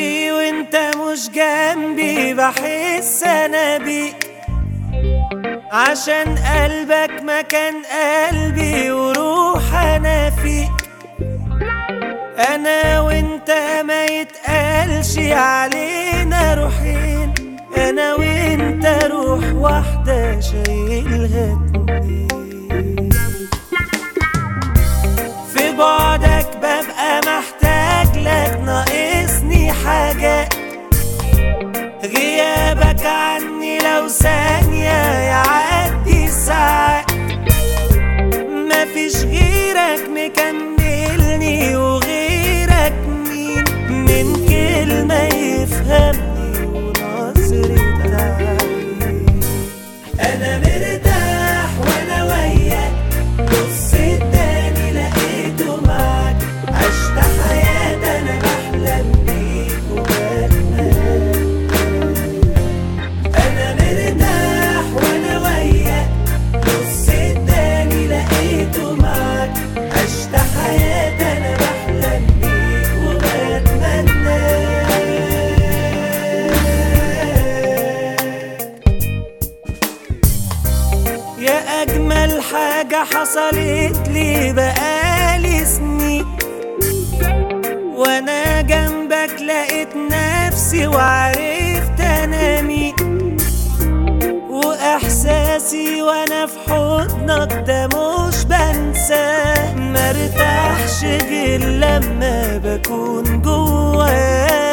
جنبي وانت مش جنبي بحس انا بيك، عشان قلبك مكان قلبي وروح انا فيك. انا وانت ما يتقالش علينا روحين، انا وانت روح واحدة شايلها اتنين. في بعدك ببقى محتاج لك، ناقصني حاجات، غيابك عني لو ثانية يعدي ساعات. مفيش غيرك مكملني وغيرك مين، من كلمة يفهمني ونظرة عين. أنا مرتاح وأنا وياك، نص التاني لقيته معاك، عشت حياتي أنا بحلم بيك وبتمنى. أنا مرتاح وأنا وياك، نص التاني لقيته معاك، عشت حياتي أنا بحلم بيك وبتمنى. يا أجمل حاجة حصلت لي بقالي سنين، وأنا جنبك لقيت نفسي وعرفت أنا مين. وإحساسي وأنا في حضنك ده مش بنساه، مرتاحش غير لما بكون جواك.